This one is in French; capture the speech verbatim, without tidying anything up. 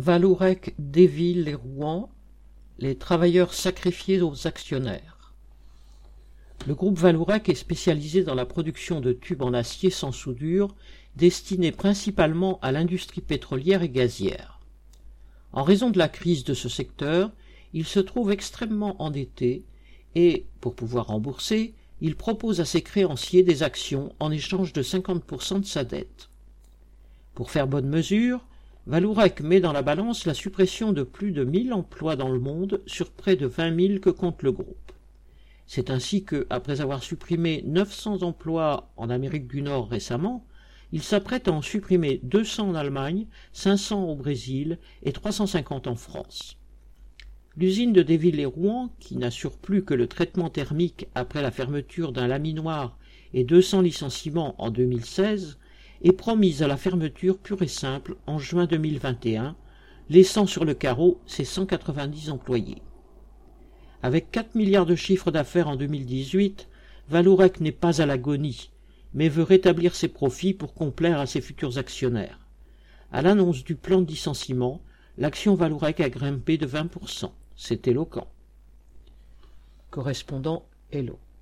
Vallourec déville les Rouen, les travailleurs sacrifiés aux actionnaires. Le groupe Vallourec est spécialisé dans la production de tubes en acier sans soudure, destinés principalement à l'industrie pétrolière et gazière. En raison de la crise de ce secteur, il se trouve extrêmement endetté et, pour pouvoir rembourser, il propose à ses créanciers des actions en échange de cinquante pour cent de sa dette. Pour faire bonne mesure, Vallourec met dans la balance la suppression de plus de mille emplois dans le monde sur près de vingt mille que compte le groupe. C'est ainsi que, après avoir supprimé neuf cents emplois en Amérique du Nord récemment, il s'apprête à en supprimer deux cents en Allemagne, cinq cents au Brésil et trois cent cinquante en France. L'usine de Déville-lès-Rouen, qui n'assure plus que le traitement thermique après la fermeture d'un laminoir et deux cents licenciements en deux mille seize, est promise à la fermeture pure et simple en juin deux mille vingt et un, laissant sur le carreau ses cent quatre-vingt-dix employés. Avec quatre milliards de chiffre d'affaires en deux mille dix-huit, Vallourec n'est pas à l'agonie, mais veut rétablir ses profits pour complaire à ses futurs actionnaires. À l'annonce du plan de licenciement, l'action Vallourec a grimpé de vingt pour cent. C'est éloquent. Correspondant Hello.